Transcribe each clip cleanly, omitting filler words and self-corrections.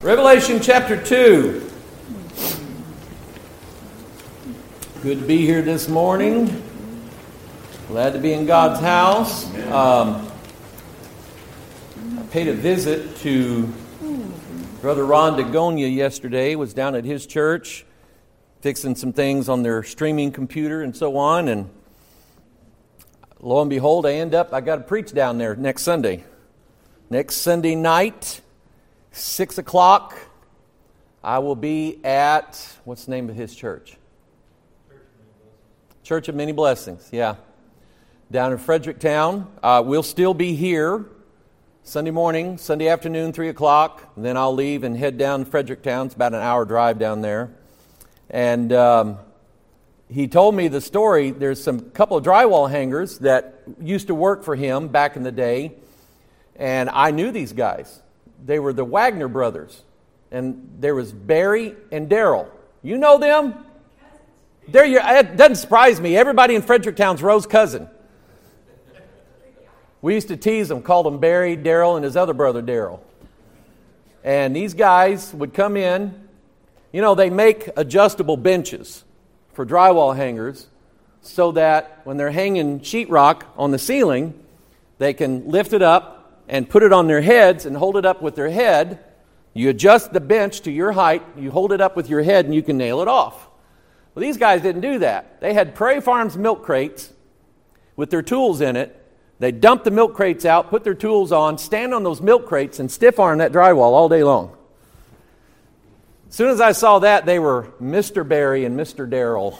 Revelation chapter 2. Good to be here this morning. Glad to be in God's house. I paid a visit to Brother Ron DeGonia yesterday. Was down at his church fixing some things on their streaming computer and so on. And lo and behold, I got to preach down there next Sunday. Next Sunday night, 6 o'clock, I will be at, what's the name of his church? Church of Many Blessings, yeah. Down in Fredericktown. We'll still be here Sunday morning, Sunday afternoon, 3 o'clock. And then I'll leave and head down to Fredericktown. It's about an hour drive down there. And he told me the story. There's some couple of drywall hangers that used to work for him back in the day. And I knew these guys. They were the Wagner brothers. And there was Barry and Daryl. You know them? It doesn't surprise me. Everybody in Fredericktown's Roe's cousin. We used to tease them, called them Barry, Daryl, and his other brother Daryl. And these guys would come in. You know, they make adjustable benches for drywall hangers so that when they're hanging sheetrock on the ceiling, they can lift it up and put it on their heads and hold it up with their head. You adjust the bench to your height, you hold it up with your head, and you can nail it off. Well, these guys didn't do that. They had Prairie Farms milk crates with their tools in it. They dumped the milk crates out, put their tools on, stand on those milk crates, and stiff-arm that drywall all day long. As soon as I saw that, they were Mr. Barry and Mr. Daryl.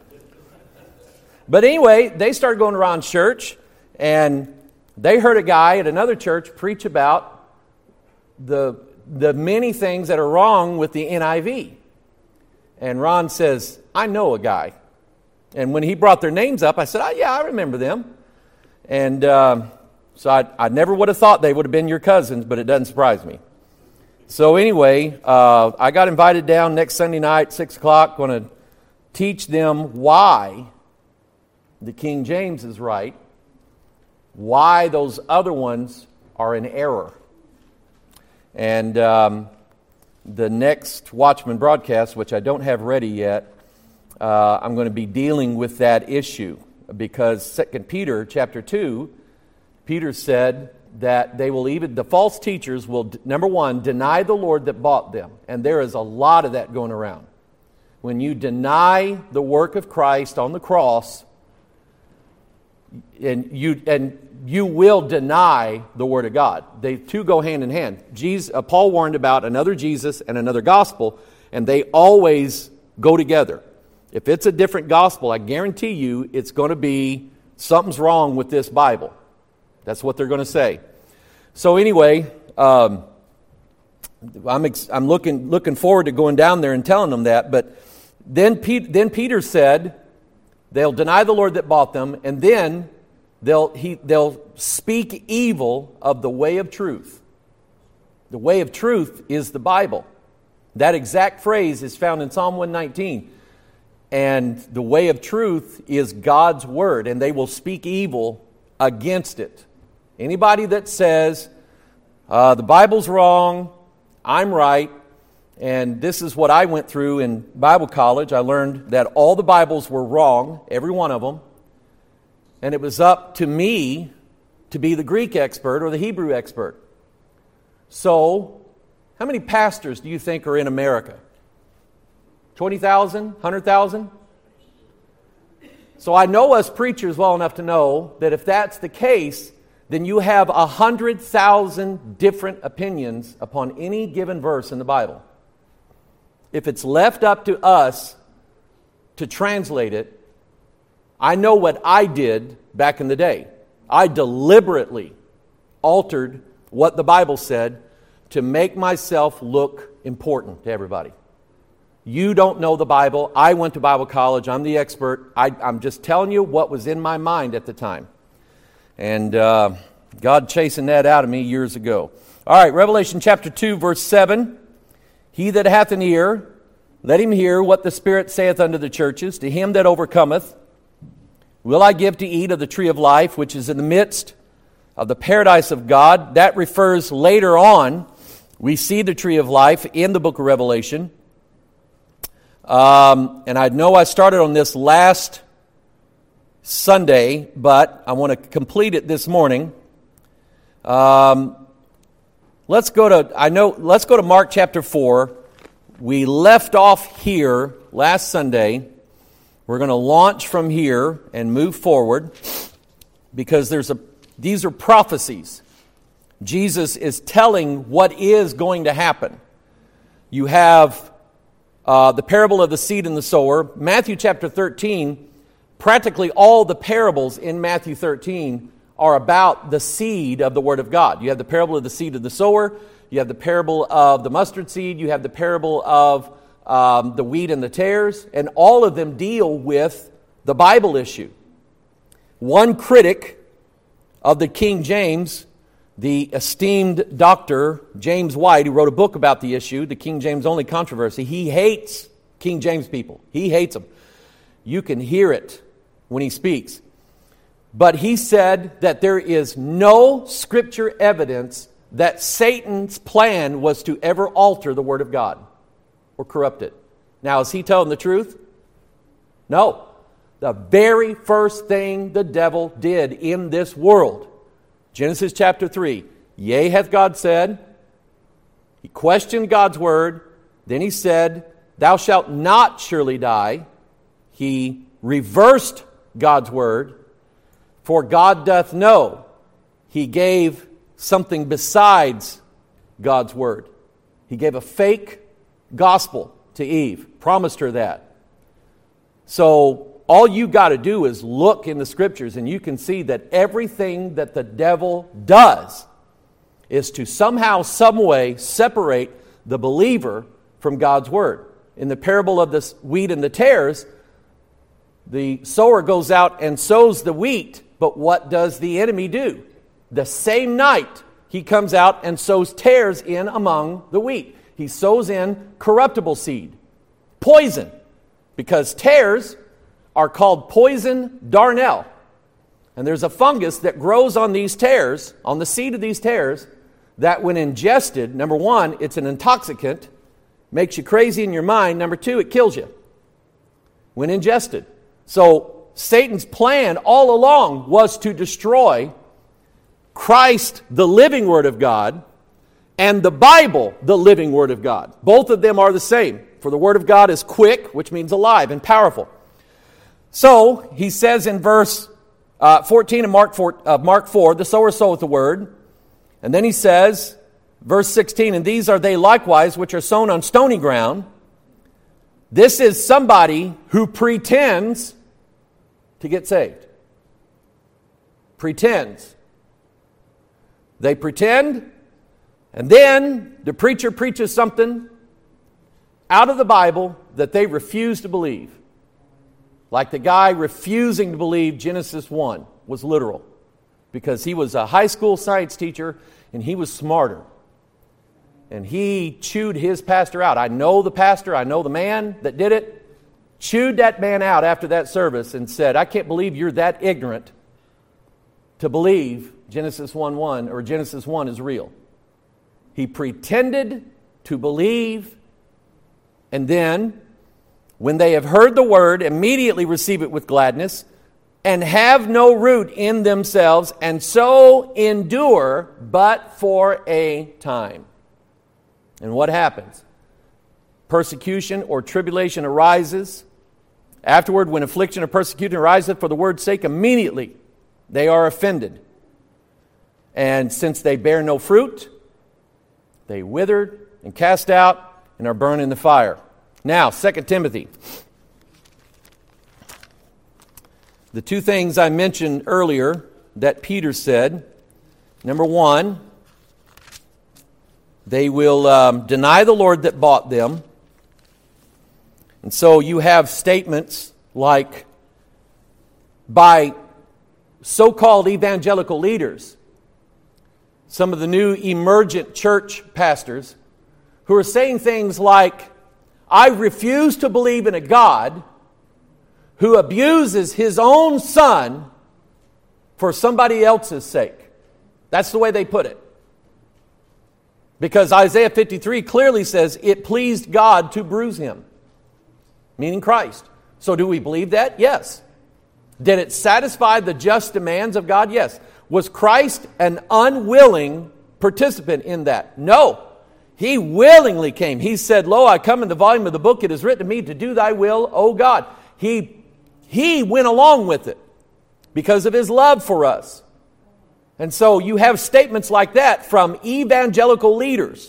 But anyway, they started going around church, and they heard a guy at another church preach about the many things that are wrong with the NIV. And Ron says, I know a guy. And when he brought their names up, I said, yeah, I remember them. And so I never would have thought they would have been your cousins, but it doesn't surprise me. So anyway, I got invited down next Sunday night, 6 o'clock, going to teach them why the King James is right, why those other ones are in error. And the next Watchman broadcast, which I don't have ready yet, I'm going to be dealing with that issue because 2 Peter chapter 2, Peter said that the false teachers will, number one, deny the Lord that bought them. And there is a lot of that going around. When you deny the work of Christ on the cross, and you will deny the Word of God. They two go hand in hand. Paul warned about another Jesus and another gospel, and they always go together. If it's a different gospel, I guarantee you it's going to be something's wrong with this Bible. That's what they're going to say. So anyway, I'm looking forward to going down there and telling them that. But then Peter said they'll deny the Lord that bought them, and then they'll speak evil of the way of truth. The way of truth is the Bible. That exact phrase is found in Psalm 119. And the way of truth is God's Word, and they will speak evil against it. Anybody that says, the Bible's wrong, I'm right, and this is what I went through in Bible college. I learned that all the Bibles were wrong, every one of them, and it was up to me to be the Greek expert or the Hebrew expert. So, how many pastors do you think are in America? 20,000? 100,000? So I know us preachers well enough to know that if that's the case, then you have 100,000 different opinions upon any given verse in the Bible. If it's left up to us to translate it, I know what I did back in the day. I deliberately altered what the Bible said to make myself look important to everybody. You don't know the Bible. I went to Bible college. I'm the expert. I'm just telling you what was in my mind at the time. And God chasing that out of me years ago. All right, Revelation chapter 2, verse 7. He that hath an ear, let him hear what the Spirit saith unto the churches. To him that overcometh, will I give to eat of the tree of life, which is in the midst of the paradise of God. That refers later on We see the tree of life in the book of Revelation. And I know I started on this last Sunday, but I want to complete it this morning. Let's go to Mark chapter 4. We left off here last Sunday. We're going to launch from here and move forward because these are prophecies. Jesus is telling what is going to happen. You have the parable of the seed and the sower. Matthew chapter 13, practically all the parables in Matthew 13 are about the seed of the Word of God. You have the parable of the seed of the sower. You have the parable of the mustard seed. You have the parable of the wheat and the tares. And all of them deal with the Bible issue. One critic of the King James, the esteemed Dr. James White, who wrote a book about the issue, the King James only controversy, he hates King James people. He hates them. You can hear it when he speaks. But he said that there is no scripture evidence that Satan's plan was to ever alter the Word of God or corrupt it. Now, is he telling the truth? No. The very first thing the devil did in this world, Genesis chapter 3, yea, hath God said. He questioned God's word. Then he said, thou shalt not surely die. He reversed God's word. For God doth know. He gave something besides God's word. He gave a fake gospel to Eve. Promised her that. So all you got to do is look in the scriptures and you can see that everything that the devil does is to somehow, some way separate the believer from God's word. In the parable of the wheat and the tares, the sower goes out and sows the wheat, but what does the enemy do? The same night he comes out and sows tares in among the wheat. He sows in corruptible seed, poison, because tares are called poison darnel. And there's a fungus that grows on these tares, on the seed of these tares, that when ingested, number one, it's an intoxicant, makes you crazy in your mind. Number two, it kills you when ingested. So Satan's plan all along was to destroy Christ, the living Word of God, and the Bible, the living Word of God. Both of them are the same. For the Word of God is quick, which means alive and powerful. So, he says in verse 14 of Mark 4, the sower soweth the word. And then he says, verse 16, and these are they likewise which are sown on stony ground. This is somebody who pretends to get saved. Pretends. They pretend, and then the preacher preaches something out of the Bible that they refuse to believe. Like the guy refusing to believe Genesis 1 was literal because he was a high school science teacher and he was smarter. And he chewed his pastor out. I know the pastor, I know the man that did it. Chewed that man out after that service and said, I can't believe you're that ignorant to believe Genesis 1:1 or Genesis 1 is real. He pretended to believe, and then when they have heard the word, immediately receive it with gladness, and have no root in themselves, and so endure but for a time. And what happens? Persecution or tribulation arises. Afterward, when affliction or persecution ariseth for the word's sake, immediately they are offended. And since they bear no fruit, they withered and cast out and are burned in the fire. Now, 2 Timothy. The two things I mentioned earlier that Peter said. Number one, they will deny the Lord that bought them. And so you have statements like by so-called evangelical leaders, some of the new emergent church pastors, who are saying things like, I refuse to believe in a God who abuses his own son for somebody else's sake. That's the way they put it. Because Isaiah 53 clearly says it pleased God to bruise him, meaning Christ. So do we believe that? Yes. Did it satisfy the just demands of God? Yes. Was Christ an unwilling participant in that? No. He willingly came. He said, "Lo, I come in the volume of the book. It is written to me to do thy will, O God." He went along with it because of his love for us. And so you have statements like that from evangelical leaders.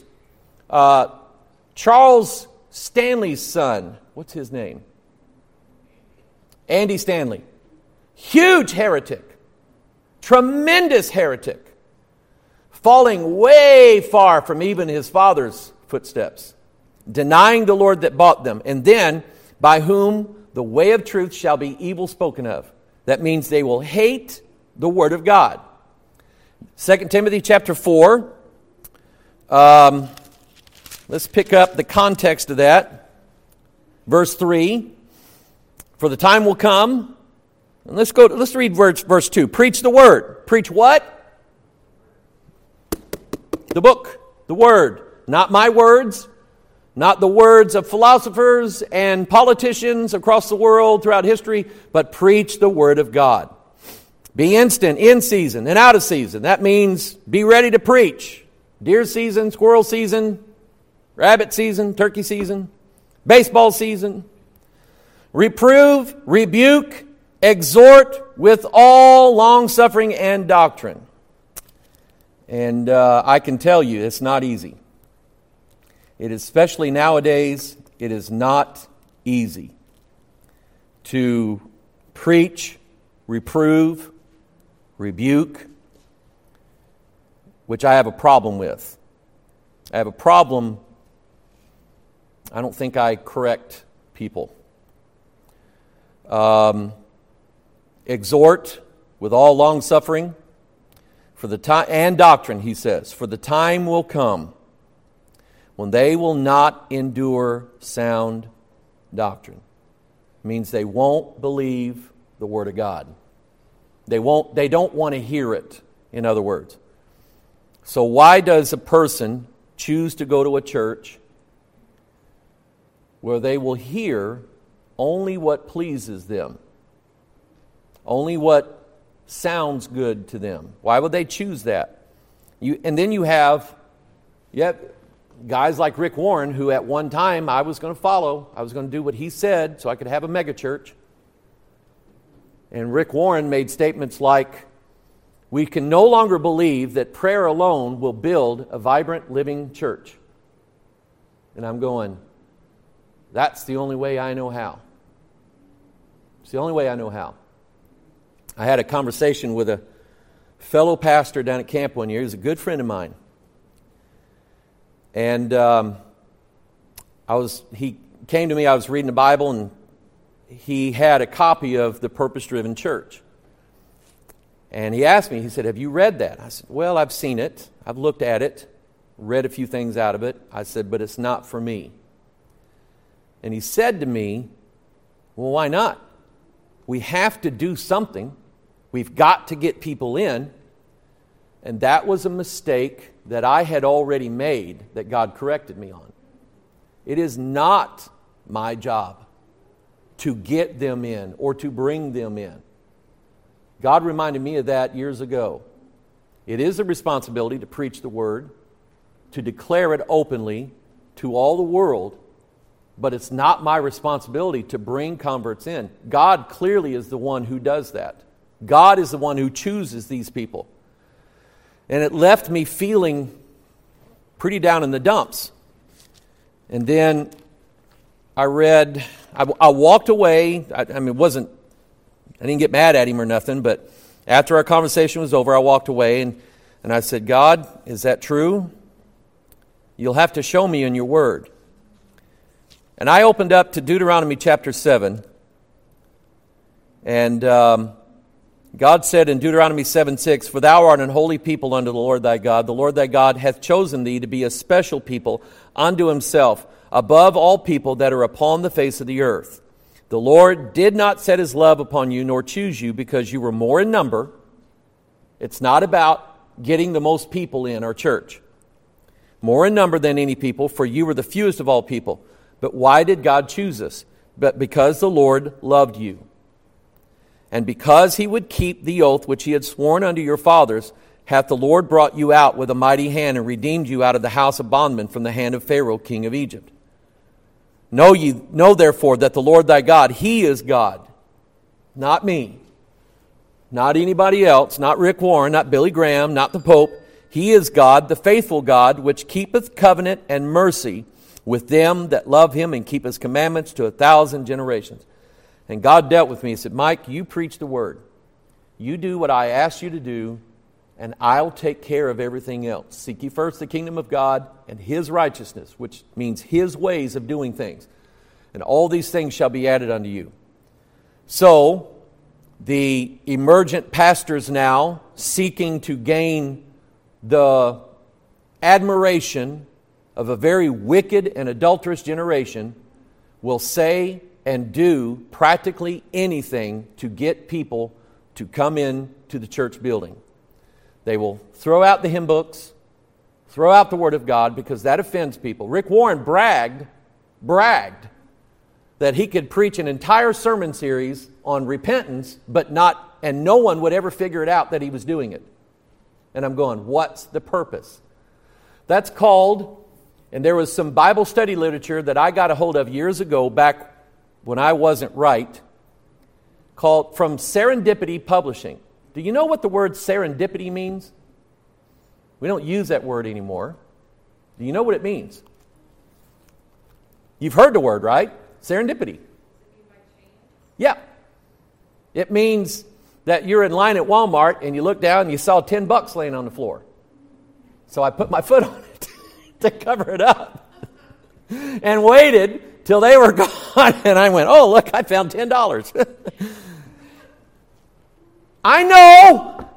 Charles Stanley's son, what's his name? Andy Stanley. Huge heretic. Tremendous heretic. Falling way far from even his father's footsteps. Denying the Lord that bought them. And then, by whom the way of truth shall be evil spoken of. That means they will hate the word of God. 2 Timothy chapter 4. Let's pick up the context of that. Verse 3. For the time will come. And let's read verse 2. Preach the word. Preach what? The book. The word. Not my words. Not the words of philosophers and politicians across the world throughout history, but preach the word of God. Be instant, in season and out of season. That means be ready to preach. Deer season, squirrel season, rabbit season, turkey season, baseball season. Reprove, rebuke, exhort with all long-suffering and doctrine. And I can tell you, it's not easy. It is, especially nowadays, it is not easy to preach, reprove, rebuke, which I have a problem with. I have a problem. I don't think I correct people. Exhort with all long suffering for the time and doctrine, he says, for the time will come when they will not endure sound doctrine. It means they won't believe the word of God. They don't want to hear it, in other words. So why does a person choose to go to a church where they will hear only what pleases them? Only what sounds good to them. Why would they choose that? And then you have guys like Rick Warren, who at one time I was going to follow. I was going to do what he said so I could have a mega church. And Rick Warren made statements like, we can no longer believe that prayer alone will build a vibrant, living church. And I'm going, that's the only way I know how. It's the only way I know how. I had a conversation with a fellow pastor down at camp one year. He was a good friend of mine. And he came to me, I was reading the Bible, and he had a copy of The Purpose-Driven Church. And he asked me, he said, have you read that? I said, well, I've seen it. I've looked at it, read a few things out of it. I said, but it's not for me. And he said to me, well, why not? We have to do something. We've got to get people in. And that was a mistake that I had already made that God corrected me on. It is not my job to get them in or to bring them in. God reminded me of that years ago. It is a responsibility to preach the word, to declare it openly to all the world, but it's not my responsibility to bring converts in. God clearly is the one who does that. God is the one who chooses these people. And it left me feeling pretty down in the dumps. And then I walked away. I didn't get mad at him or nothing, but after our conversation was over, I walked away and I said, God, is that true? You'll have to show me in your word. And I opened up to Deuteronomy chapter 7. And God said in Deuteronomy 7:6, for thou art an holy people unto the Lord thy God. The Lord thy God hath chosen thee to be a special people unto himself, above all people that are upon the face of the earth. The Lord did not set his love upon you, nor choose you, because you were more in number. It's not about getting the most people in our church. more in number than any people, for you were the fewest of all people. But why did God choose us? But because the Lord loved you. And because he would keep the oath which he had sworn unto your fathers, hath the Lord brought you out with a mighty hand, and redeemed you out of the house of bondmen from the hand of Pharaoh king of Egypt. Know therefore that the Lord thy God, he is God. Not me. Not anybody else. Not Rick Warren. Not Billy Graham. Not the Pope. He is God, the faithful God, which keepeth covenant and mercy with them that love him and keep his commandments to 1,000 generations. And God dealt with me. He said, Mike, you preach the word. You do what I asked you to do, and I'll take care of everything else. Seek ye first the kingdom of God and his righteousness, which means his ways of doing things. And all these things shall be added unto you. So, the emergent pastors now, seeking to gain the admiration of a very wicked and adulterous generation, will say and do practically anything to get people to come in to the church building. They will throw out the hymn books, throw out the Word of God, because that offends people. Rick Warren bragged that he could preach an entire sermon series on repentance, and no one would ever figure it out that he was doing it. And I'm going, what's the purpose? That's called, and there was some Bible study literature that I got a hold of years ago, back when I wasn't right, called from Serendipity Publishing. Do you know what the word serendipity means? We don't use that word anymore. Do you know what it means? You've heard the word, right? Serendipity. Yeah. It means that you're in line at Walmart and you look down and you saw $10 laying on the floor. So I put my foot on it to cover it up and waited till they were gone. And I went, oh, look, I found $10. I know.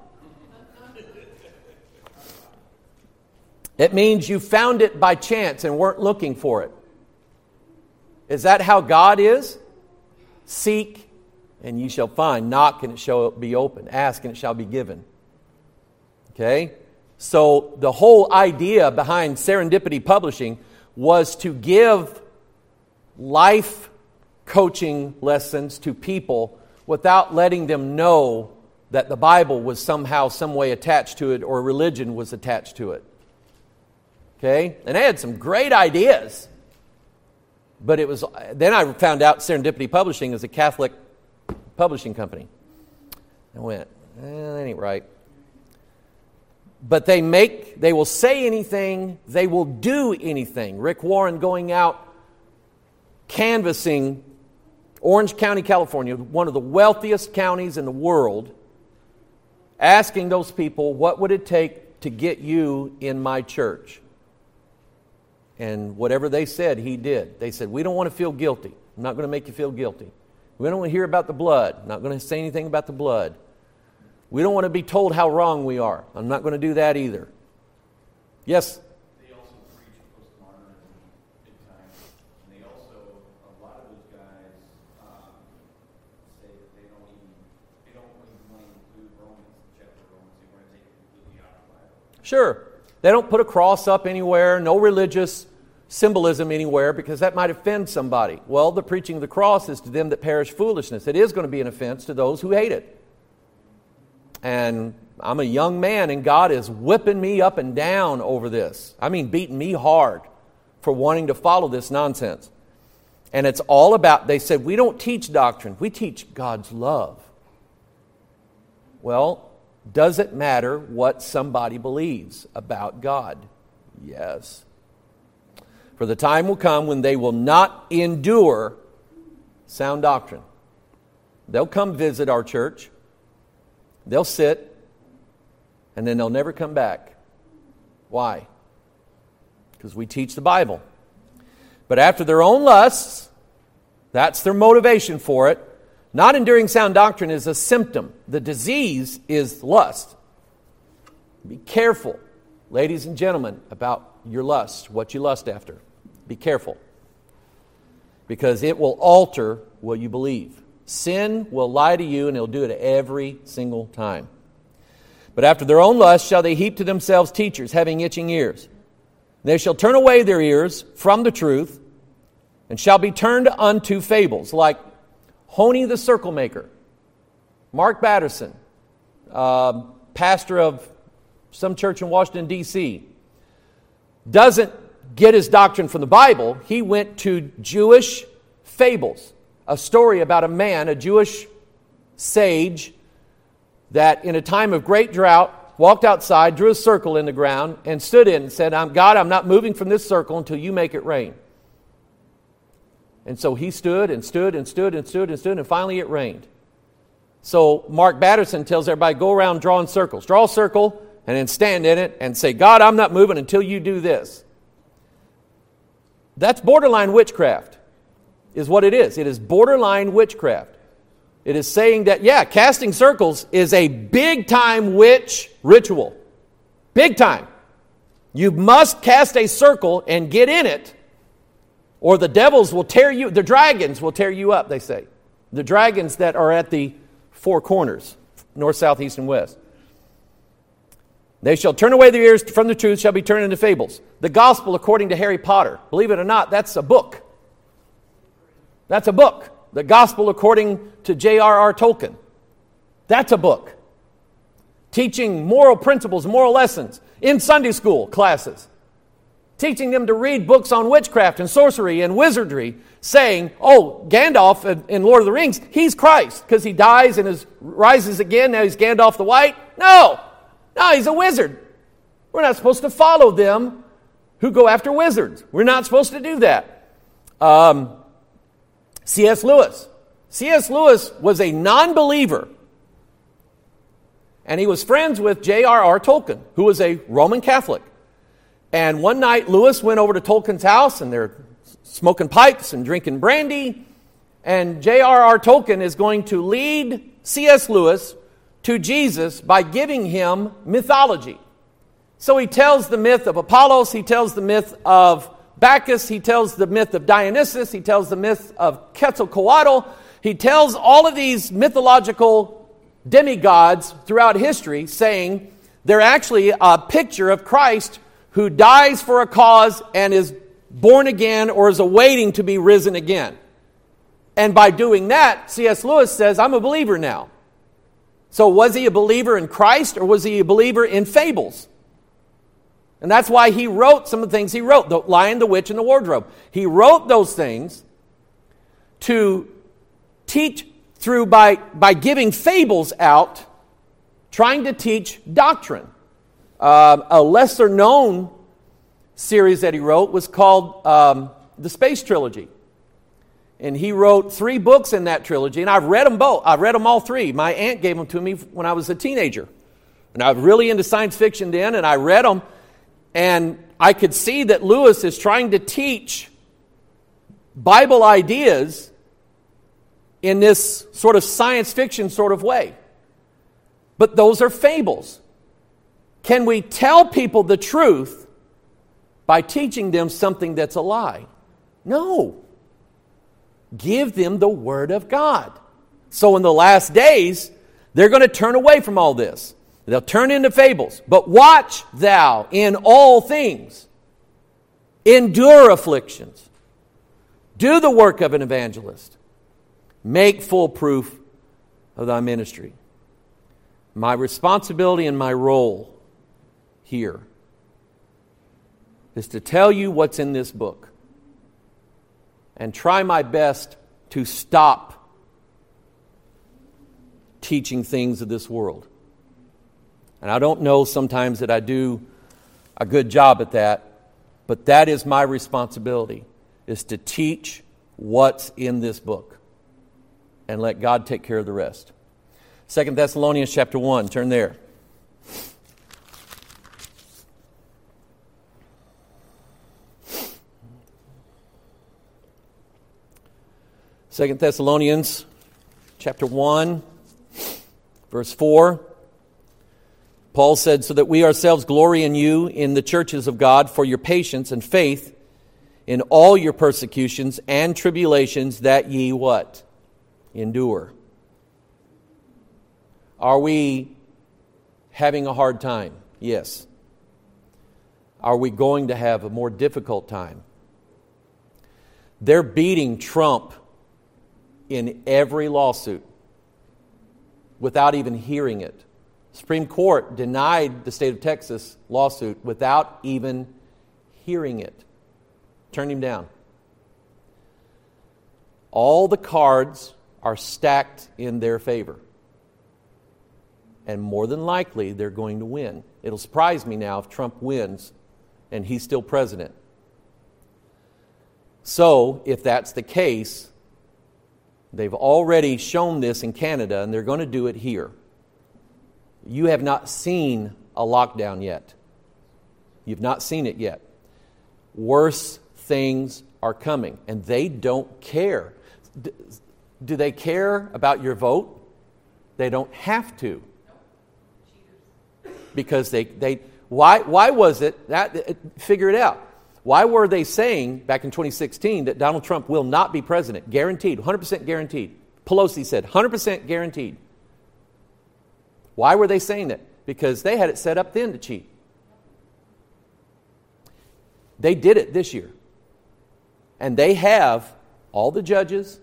It means you found it by chance and weren't looking for it. Is that how God is? Seek and ye shall find. Knock and it shall be opened. Ask and it shall be given. Okay? So the whole idea behind Serendipity Publishing was to give life coaching lessons to people without letting them know that the Bible was somehow, some way attached to it, or religion was attached to it. Okay? And they had some great ideas. But it was, then I found out Serendipity Publishing is a Catholic publishing company. I went, that ain't right. But they will say anything, they will do anything. Rick Warren going out canvassing Orange County, California, one of the wealthiest counties in the world, asking those people, what would it take to get you in my church? And whatever they said, he did. They said, we don't want to feel guilty. I'm not going to make you feel guilty. We don't want to hear about the blood. I'm not going to say anything about the blood. We don't want to be told how wrong we are. I'm not going to do that either. Yes? They also preach postmodernism big time. And they also, a lot of those guys say that they don't even want to include Romans, the chapter of Romans. They want to take it completely out of the Bible. Sure. They don't put a cross up anywhere, no religious symbolism anywhere, because that might offend somebody. Well, the preaching of the cross is to them that perish foolishness. It is going to be an offense to those who hate it. And I'm a young man, and God is whipping me up and down over this. I mean, beating me hard for wanting to follow this nonsense. And it's all about, they said, we don't teach doctrine. We teach God's love. Well, does it matter what somebody believes about God? Yes. For the time will come when they will not endure sound doctrine. They'll come visit our church. They'll sit, and then they'll never come back. Why? Because we teach the Bible. But after their own lusts, that's their motivation for it. Not enduring sound doctrine is a symptom. The disease is lust. Be careful, ladies and gentlemen, about your lust, what you lust after. Be careful. Because it will alter what you believe. Sin will lie to you, and it'll do it every single time. But after their own lust shall they heap to themselves teachers, having itching ears. They shall turn away their ears from the truth, and shall be turned unto fables, like Honey the Circle Maker, Mark Batterson, pastor of some church in Washington, D.C., doesn't get his doctrine from the Bible. He went to Jewish fables, a story about a man, a Jewish sage, that in a time of great drought walked outside, drew a circle in the ground, and stood in and said, God, I'm not moving from this circle until you make it rain. And so he stood and stood and stood and stood and stood, and finally it rained. So Mark Batterson tells everybody, go around drawing circles. Draw a circle and then stand in it and say, God, I'm not moving until you do this. That's borderline witchcraft, is what it is. It is borderline witchcraft. It is saying that, casting circles is a big-time witch ritual. Big time. You must cast a circle and get in it, or the devils will tear you, the dragons will tear you up, they say. The dragons that are at the four corners, north, south, east, and west. They shall turn away their ears from the truth, shall be turned into fables. The gospel according to Harry Potter. Believe it or not, that's a book. That's a book. The gospel according to J.R.R. Tolkien. That's a book. Teaching moral principles, moral lessons in Sunday school classes. Teaching them to read books on witchcraft and sorcery and wizardry, saying, Gandalf in Lord of the Rings, he's Christ because he dies and rises again. Now he's Gandalf the White. No, he's a wizard. We're not supposed to follow them who go after wizards. We're not supposed to do that. C.S. Lewis. C.S. Lewis was a non-believer, and he was friends with J.R.R. Tolkien, who was a Roman Catholic. And one night, Lewis went over to Tolkien's house, and they're smoking pipes and drinking brandy. And J.R.R. Tolkien is going to lead C.S. Lewis to Jesus by giving him mythology. So he tells the myth of Apollos, he tells the myth of Bacchus, he tells the myth of Dionysus, he tells the myth of Quetzalcoatl. He tells all of these mythological demigods throughout history, saying they're actually a picture of Christ who dies for a cause and is born again or is awaiting to be risen again. And by doing that, C.S. Lewis says, I'm a believer now. So was he a believer in Christ or was he a believer in fables? And that's why he wrote some of the things he wrote, The Lion, the Witch, and the Wardrobe. He wrote those things to teach through by giving fables out, trying to teach doctrine. A lesser-known series that he wrote was called the Space Trilogy. And he wrote 3 books in that trilogy, and I've read them both. I've read them all 3. My aunt gave them to me when I was a teenager. And I was really into science fiction then, and I read them, and I could see that Lewis is trying to teach Bible ideas in this sort of science fiction sort of way. But those are fables. Can we tell people the truth by teaching them something that's a lie? No. Give them the Word of God. So in the last days, they're going to turn away from all this. They'll turn into fables. But watch thou in all things. Endure afflictions. Do the work of an evangelist. Make full proof of thy ministry. My responsibility and my role here is to tell you what's in this book and try my best to stop teaching things of this world. And I don't know sometimes that I do a good job at that, but that is my responsibility, is to teach what's in this book and let God take care of the rest. 2 Thessalonians chapter 1, turn there. Second Thessalonians chapter 1, verse 4. Paul said, so that we ourselves glory in you in the churches of God for your patience and faith in all your persecutions and tribulations that ye what? Endure. Are we having a hard time? Yes. are we going to have a more difficult time? They're beating Trump in every lawsuit without even hearing it. Supreme Court denied the state of Texas lawsuit without even hearing it. Turned him down. All the cards are stacked in their favor. And more than likely, they're going to win. It'll surprise me now if Trump wins and he's still president. So, if that's the case, they've already shown this in Canada, and they're going to do it here. You have not seen a lockdown yet. You've not seen it yet. Worse things are coming, and they don't care. Do they care about your vote? They don't have to. Because why was it that, figure it out. Why were they saying back in 2016 that Donald Trump will not be president? Guaranteed, 100% guaranteed. Pelosi said 100% guaranteed. Why were they saying that? Because they had it set up then to cheat. They did it this year. And they have all the judges,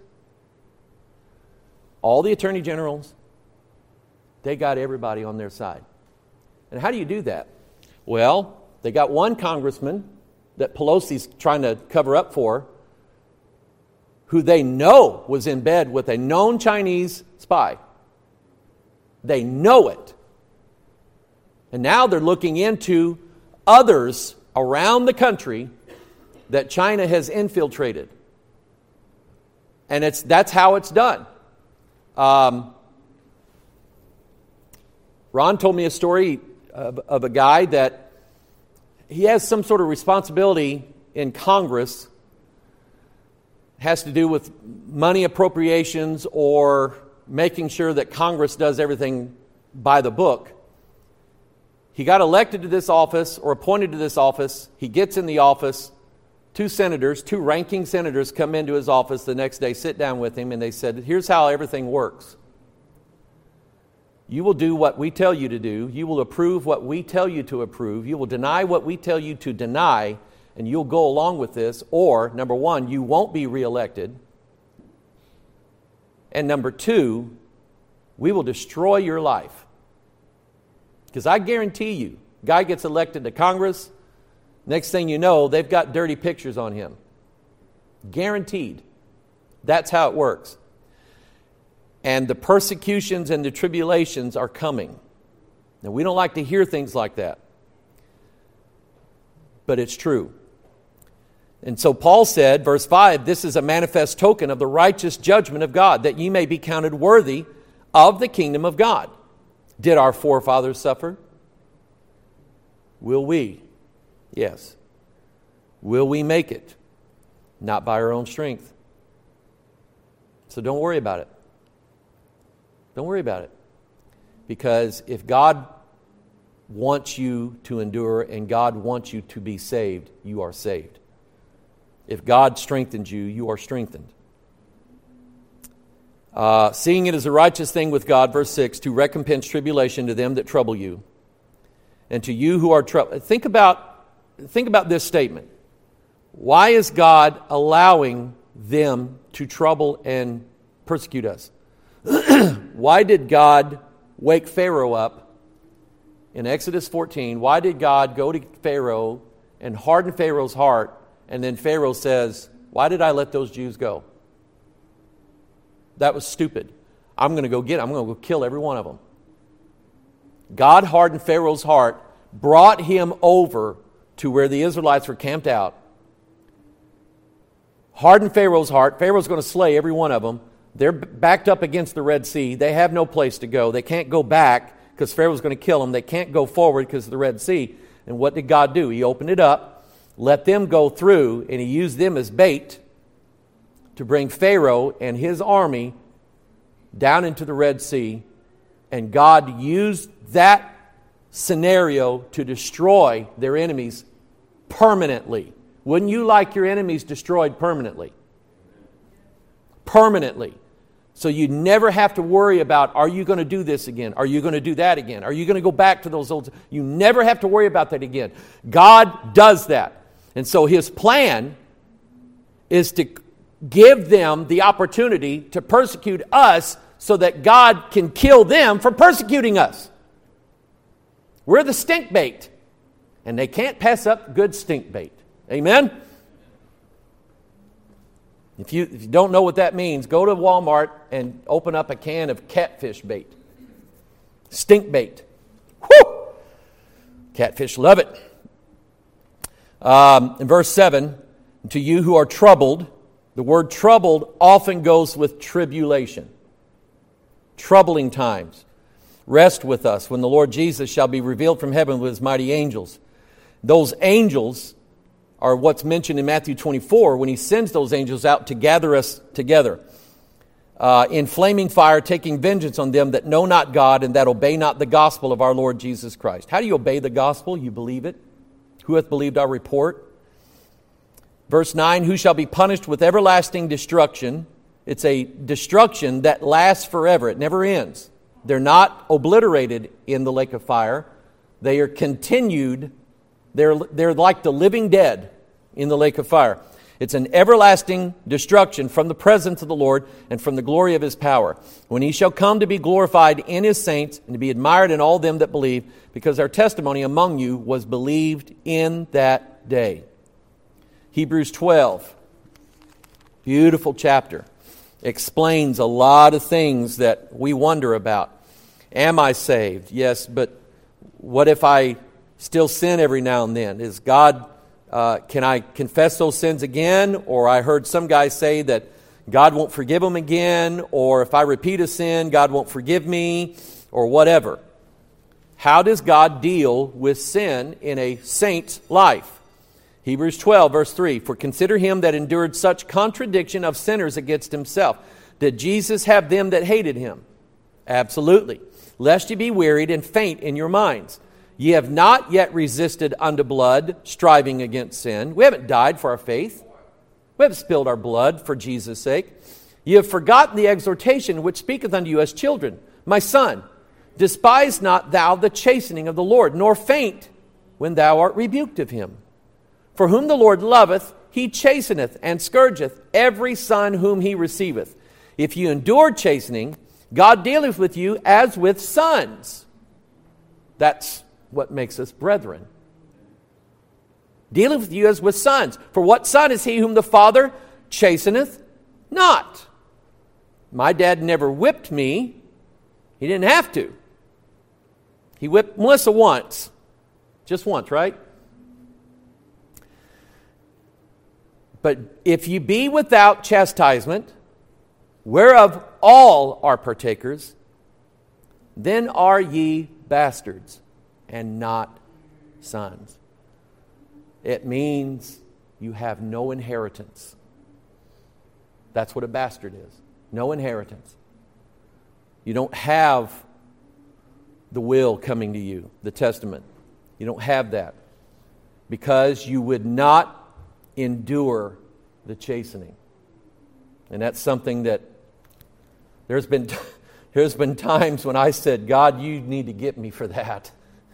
all the attorney generals, they got everybody on their side. And how do you do that? Well, they got one congressman that Pelosi's trying to cover up for, who they know was in bed with a known Chinese spy. They know it. And now they're looking into others around the country that China has infiltrated. And that's how it's done. Ron told me a story of a guy that he has some sort of responsibility in Congress, has to do with money appropriations or making sure that Congress does everything by the book. He got elected to this office or appointed to this office. He gets in the office. Two ranking senators come into his office the next day, sit down with him, and they said, here's how everything works. You will do what we tell you to do. You will approve what we tell you to approve. You will deny what we tell you to deny, and you'll go along with this. Or, number one, you won't be reelected. And number two, we will destroy your life. Because I guarantee you, guy gets elected to Congress, next thing you know, they've got dirty pictures on him. Guaranteed. That's how it works. And the persecutions and the tribulations are coming. Now, we don't like to hear things like that. But it's true. And so Paul said, verse 5, this is a manifest token of the righteous judgment of God, that ye may be counted worthy of the kingdom of God. Did our forefathers suffer? Will we? Yes. Will we make it? Not by our own strength. So don't worry about it. Don't worry about it. Because if God wants you to endure and God wants you to be saved, you are saved. If God strengthens you, you are strengthened. Seeing it as a righteous thing with God, verse 6, to recompense tribulation to them that trouble you, and to you who are troubled. Think about this statement. Why is God allowing them to trouble and persecute us? Why did God wake Pharaoh up in Exodus 14? Why did God go to Pharaoh and harden Pharaoh's heart? And then Pharaoh says, why did I let those Jews go? That was stupid. I'm going to go kill every one of them. God hardened Pharaoh's heart, brought him over to where the Israelites were camped out. Hardened Pharaoh's heart. Pharaoh's going to slay every one of them. They're backed up against the Red Sea. They have no place to go. They can't go back because Pharaoh's going to kill them. They can't go forward because of the Red Sea. And what did God do? He opened it up, let them go through, and he used them as bait to bring Pharaoh and his army down into the Red Sea. And God used that scenario to destroy their enemies permanently. Wouldn't you like your enemies destroyed permanently? Permanently. So you never have to worry about, are you going to do this again? Are you going to do that again? Are you going to go back to those old... You never have to worry about that again. God does that. And so His plan is to give them the opportunity to persecute us so that God can kill them for persecuting us. We're the stink bait. And they can't pass up good stink bait. Amen? If you don't know what that means, go to Walmart and open up a can of catfish bait. Stink bait. Whew! Catfish love it. In verse 7, to you who are troubled, the word troubled often goes with tribulation. Troubling times. Rest with us when the Lord Jesus shall be revealed from heaven with His mighty angels. Those angels are what's mentioned in Matthew 24 when He sends those angels out to gather us together. In flaming fire, taking vengeance on them that know not God and that obey not the gospel of our Lord Jesus Christ. How do you obey the gospel? You believe it. Who hath believed our report? Verse 9, who shall be punished with everlasting destruction? It's a destruction that lasts forever. It never ends. They're not obliterated in the lake of fire. They are continued. They're like the living dead in the lake of fire. It's an everlasting destruction from the presence of the Lord and from the glory of His power. When He shall come to be glorified in His saints and to be admired in all them that believe, because our testimony among you was believed in that day. Hebrews 12, beautiful chapter, explains a lot of things that we wonder about. Am I saved? Yes, but what if I still sin every now and then? Is God... can I confess those sins again? Or I heard some guys say that God won't forgive them again. Or if I repeat a sin, God won't forgive me. Or whatever. How does God deal with sin in a saint's life? Hebrews 12, verse 3. For consider him that endured such contradiction of sinners against himself. Did Jesus have them that hated him? Absolutely. Lest ye be wearied and faint in your minds. Ye have not yet resisted unto blood, striving against sin. We haven't died for our faith. We haven't spilled our blood for Jesus' sake. Ye have forgotten the exhortation which speaketh unto you as children. My son, despise not thou the chastening of the Lord, nor faint when thou art rebuked of him. For whom the Lord loveth, He chasteneth and scourgeth every son whom He receiveth. If you endure chastening, God dealeth with you as with sons. That's what makes us brethren. Dealeth with you as with sons. For what son is he whom the Father chasteneth not? My dad never whipped me. He didn't have to. He whipped Melissa once. Just once, right? But if ye be without chastisement, whereof all are partakers, then are ye bastards and not sons. It means you have no inheritance. That's what a bastard is. No inheritance. You don't have the will coming to you, the testament. You don't have that because you would not endure the chastening. And that's something that there's been times when I said, God, you need to get me for that.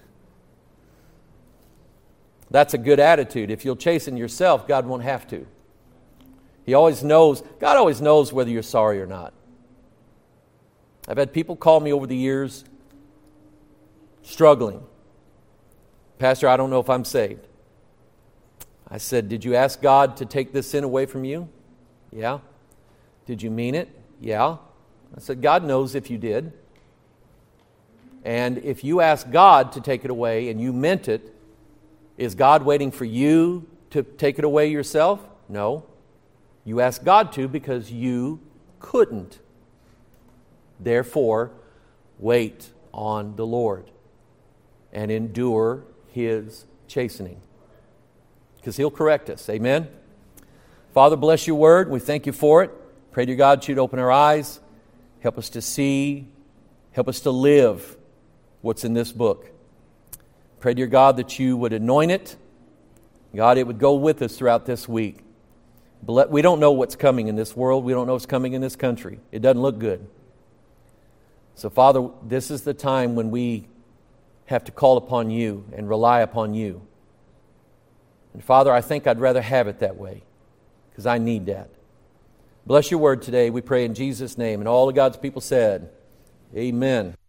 That's a good attitude. If you'll chasten yourself, God won't have to. God always knows whether you're sorry or not. I've had people call me over the years struggling. Pastor, I don't know if I'm saved. I said, did you ask God to take this sin away from you? Yeah. Did you mean it? Yeah. I said, God knows if you did. And if you ask God to take it away and you meant it, is God waiting for you to take it away yourself? No. You asked God to because you couldn't. Therefore, wait on the Lord and endure His chastening. Because He'll correct us. Amen? Father, bless your word. We thank you for it. Pray to God you'd open our eyes. Help us to see. Help us to live what's in this book. Pray, dear God, that you would anoint it. God, it would go with us throughout this week. We don't know what's coming in this world. We don't know what's coming in this country. It doesn't look good. So, Father, this is the time when we have to call upon You and rely upon You. And, Father, I think I'd rather have it that way because I need that. Bless Your word today, we pray in Jesus' name. And all of God's people said, Amen.